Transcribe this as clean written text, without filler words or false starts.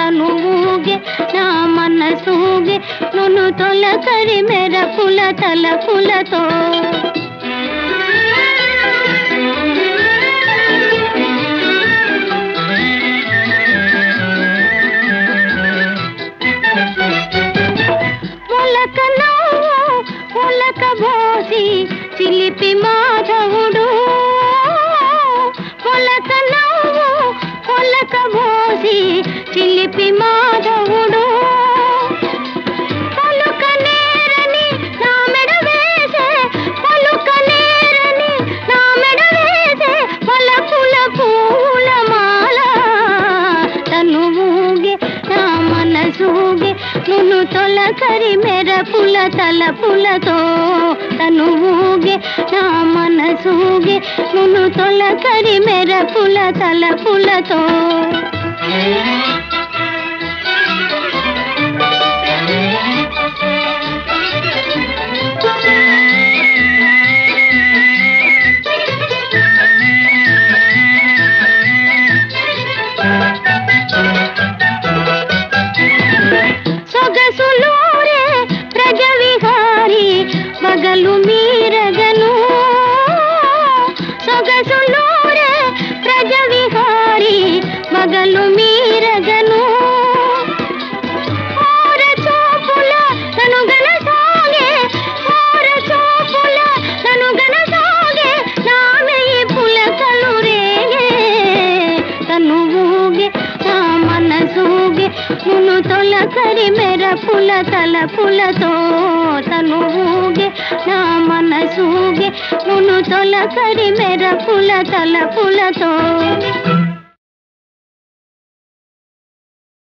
తనువుగే నా మనసూగే నును తొలకరి మెరపుల తలపులతో చిలిపి మాధవుడు పొలక నవ్వు పొలక బోసి చిలిపి మాధవుడు పలుక నేరని నా మెడ వేసే పలుక నేరని నా మెడ వేసే పలకుల పూలమాల తనువుగే నా మనసూగే నును తొలకరి మెరపుల తలపులతో తనువుగే నా మనసూగే నును తొలకరి మెరపుల తలపులతో సొగసులూరే ప్రజ విహారి మగలు మీరగను సొగసులూరే ప్రజ విహారి మగలు మీరగను ఓర చూపుల తను గనసాగే ఓర చూపుల తను గనసాగే నా మెయ్యి పులకలు రేగే తనువుగే నా మనసూగే నును తొలకరి మెరపుల తలపులతో తనువుగే నా మనసూగే నును తొలకరి మెరపుల తలపులతో